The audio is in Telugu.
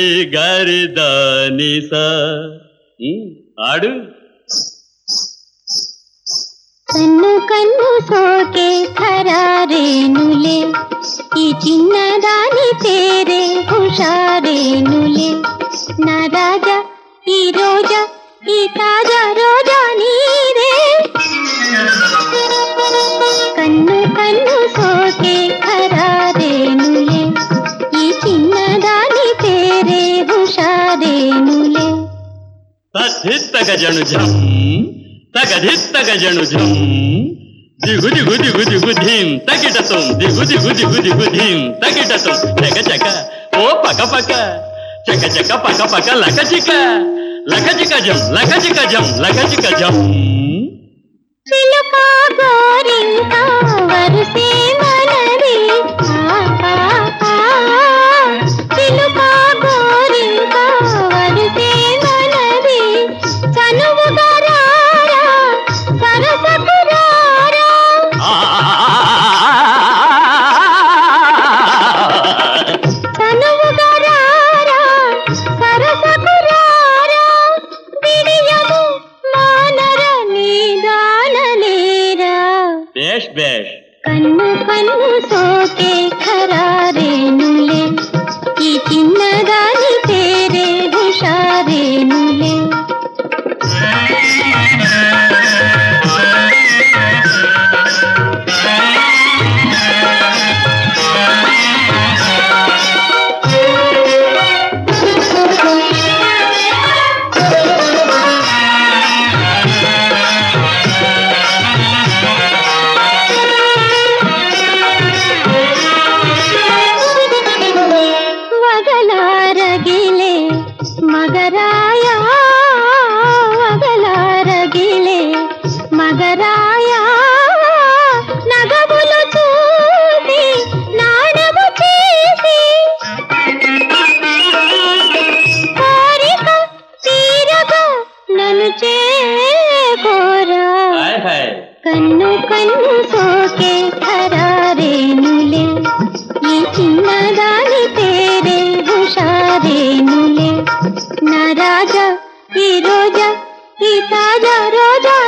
గరిదాని సా ఆడు కన్ను కన్ను సోకే ఖరారేనులే ఈ చిన్నదాని పేరే హుషారేనులే నా రాజా ఈ రోజా ఈ తాజా రోజా నీరే కన్ను కన్ను సోకే ఖరారేనులే ఈ చిన్నదాని పేరే హుషారేనులే తథిత్తగ జను జం తగధిత్తగ జను జం దిగు దిగు దిగు దిగు ధీం తగిటతం దిగు దిగు దిగు దిగు ధీం తగిటతం చక చక ఓ పక పక చక చక పక పక లకచిక లకచిక జం లకచిక జం లకచిక జం చిలుక గోరింక వరుసే మనది చిలుక గోరింక వరుసే మనది చనువుగా రారా సరసకు రారా చనువుగా రారా సరసకు రారా విడియము మానర నీదానలేరా బేష్ బేష్ కన్ను కన్ను సోకే ఖరారేనులే ఈ చిన్నదాని పేరే హుషారేనులే వగలారగిలే మగరాయా వగలారగిలే మగరాయా నగములు చూసి నాణము చేసి కోరిక తీరగా నన్ను చేకోరా కన్ను కన్ను సోకే ఖరారేనులే ఈ చిన్నదాని పేరే హుషారేనులే నా రాజా ఈ రోజా ఈ తాజా రోజా